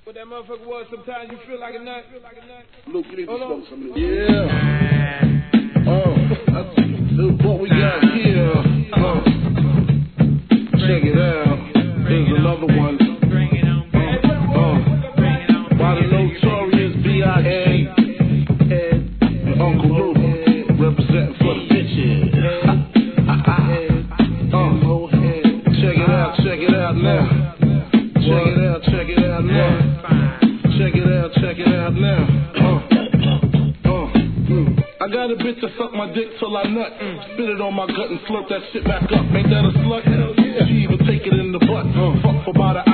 What that motherfucker was, sometimes you feel like a nut. Luke, you need to smoke some of this. Yeah. That's what we got here. Check it out. Here's another one. By the notorious B.I.G. and Uncle Luke, representing for the bitches. Check it out now. Check it out now. Check it out now. I got a bitch to suck my dick till I nut. Spit it on my gut and slurp that shit back up. Ain't that a slut? Hell yeah. She even take it in the butt. Fuck for about an